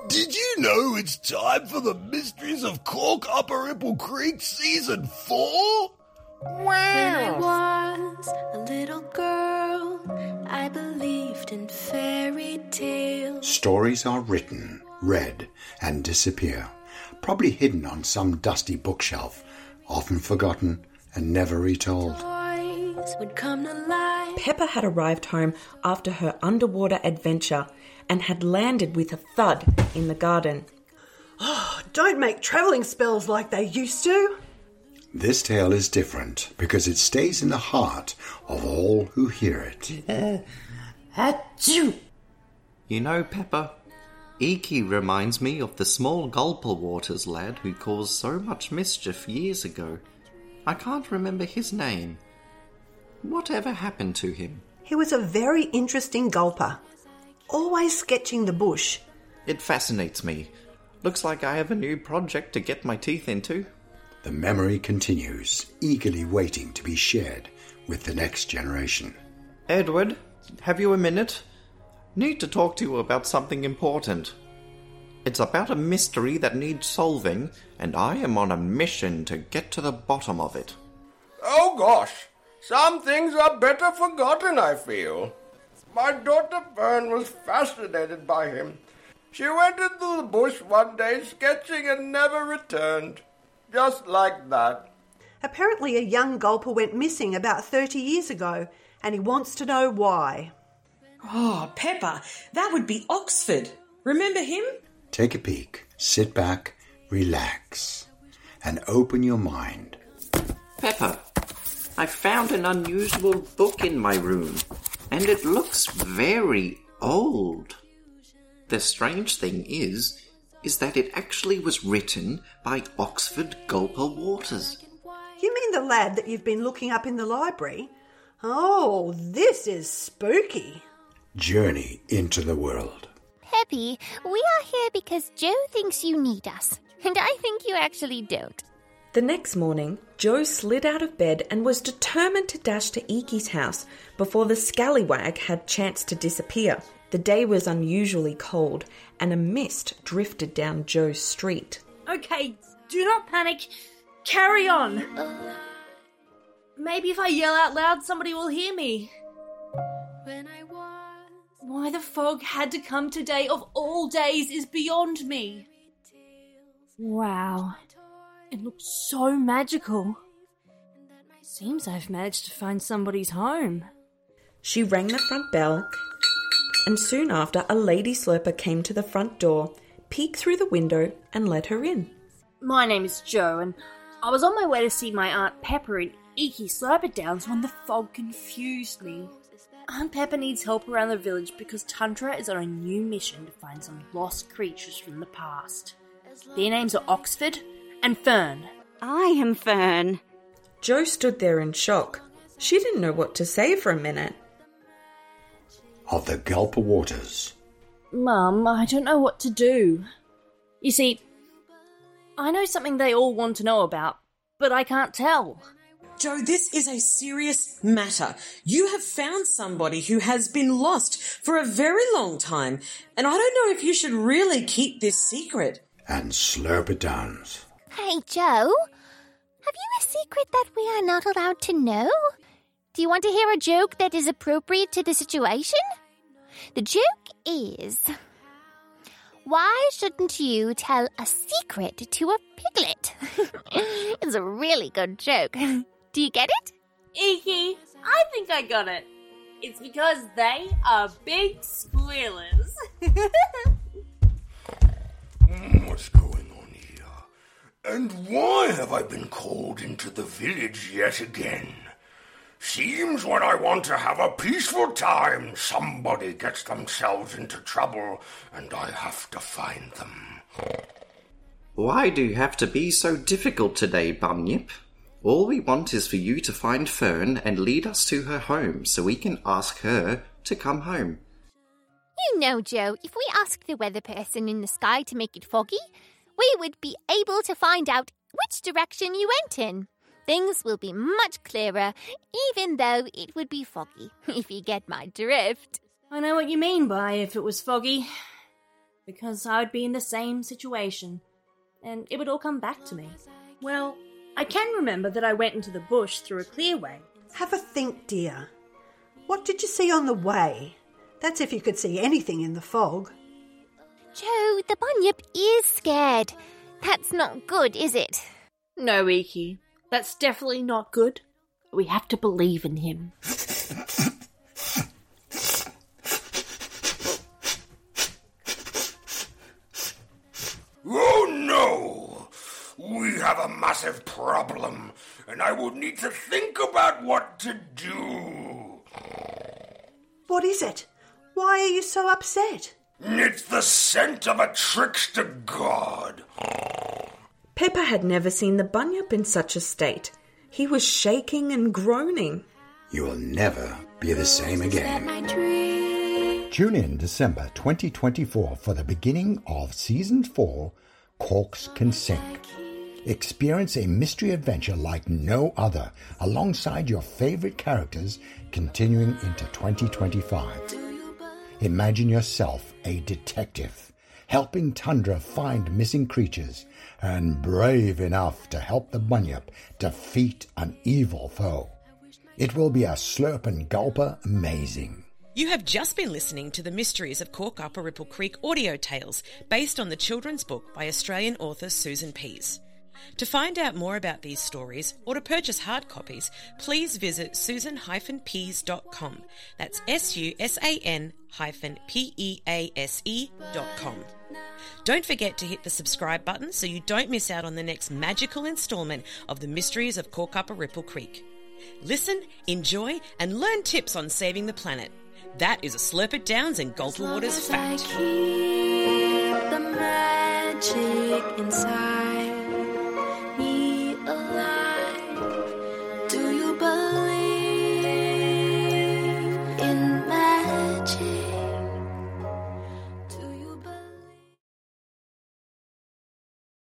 Did you know it's time for the Mysteries of Cork Upper Ripple Creek Season 4? When I was a little girl, I believed in fairy tales. Stories are written, read, and disappear, probably hidden on some dusty bookshelf, often forgotten and never retold. Toys would come to life. Peppa had arrived home after her underwater adventure and had landed with a thud in the garden. Oh, don't make travelling spells like they used to. This tale is different because it stays in the heart of all who hear it. Achoo! You know, Peppa, Iki reminds me of the small Gulperwaters lad who caused so much mischief years ago. I can't remember his name. Whatever happened to him? He was a very interesting gulper, always sketching the bush. It fascinates me. Looks like I have a new project to get my teeth into. The memory continues, eagerly waiting to be shared with the next generation. Edward, have you a minute? Need to talk to you about something important. It's about a mystery that needs solving, and I am on a mission to get to the bottom of it. Oh gosh, some things are better forgotten, I feel. My daughter Fern was fascinated by him. She went into the bush one day sketching and never returned. Just like that. Apparently a young gulper went missing about 30 years ago, and he wants to know why. Oh, Peppa, that would be Oxford. Remember him? Take a peek, sit back, relax, and open your mind. Peppa, I found an unusual book in my room, and it looks very old. The strange thing is that it actually was written by Oxford Gulperwaters. You mean the lad that you've been looking up in the library? Oh, this is spooky. Journey into the world. Peppy, we are here because Joe thinks you need us, and I think you actually don't. The next morning, Joe slid out of bed and was determined to dash to Iki's house before the scallywag had chance to disappear. The day was unusually cold, and a mist drifted down Joe's street. Okay, do not panic. Carry on. Maybe if I yell out loud, somebody will hear me. When I was Why the fog had to come today of all days is beyond me. Wow. It looks so magical. Seems I've managed to find somebody's home. She rang the front bell, and soon after a lady slurper came to the front door, peeked through the window and let her in. My name is Joe, and I was on my way to see my Aunt Pepper in Iki Slurperdowns when the fog confused me. Aunt Pepper needs help around the village because Tundra is on a new mission to find some lost creatures from the past. Their names are Oxford and Fern. I am Fern. Joe stood there in shock. She didn't know what to say for a minute. Of the Gulperwaters. Mum, I don't know what to do. You see, I know something they all want to know about, but I can't tell. Joe, this is a serious matter. You have found somebody who has been lost for a very long time, and I don't know if you should really keep this secret. And Slurperdowns. Hey, Joe, have you a secret that we are not allowed to know? Do you want to hear a joke that is appropriate to the situation? The joke is, why shouldn't you tell a secret to a piglet? It's a really good joke. Do you get it? Iki, I think I got it. It's because they are big squealers. What's going on here? And why have I been called into the village yet again? Seems when I want to have a peaceful time, somebody gets themselves into trouble, and I have to find them. Why do you have to be so difficult today, Bunyip? All we want is for you to find Fern and lead us to her home so we can ask her to come home. You know, Joe, if we asked the weather person in the sky to make it foggy, we would be able to find out which direction you went in. Things will be much clearer, even though it would be foggy, if you get my drift. I know what you mean by if it was foggy. because I would be in the same situation, and it would all come back to me. Well, I can remember that I went into the bush through a clear way. Have a think, dear. What did you see on the way? That's if you could see anything in the fog. Joe, the bunyip is scared. That's not good, is it? No, Iki, that's definitely not good. We have to believe in him. Oh no! We have a massive problem, and I will need to think about what to do. What is it? Why are you so upset? It's the scent of a trickster god. Pepper had never seen the bunyip in such a state. He was shaking and groaning. You will never be the same again. Tune in December 2024 for the beginning of Season 4, Corks Can Sink. Experience a mystery adventure like no other alongside your favorite characters continuing into 2025. Imagine yourself a detective, helping Tundra find missing creatures, and brave enough to help the bunyip defeat an evil foe. It will be a slurp and gulper amazing. You have just been listening to the Mysteries of Cork Upper Ripple Creek audio tales based on the children's book by Australian author Susan Pease. To find out more about these stories or to purchase hard copies, please visit susan-pease.com. That's SUSAN-PEASE.com. Don't forget to hit the subscribe button so you don't miss out on the next magical instalment of the Mysteries of Cork Upper Ripple Creek. Listen, enjoy, and learn tips on saving the planet. That is a Slurp It Downs and Gulper Waters fact. I keep the magic inside.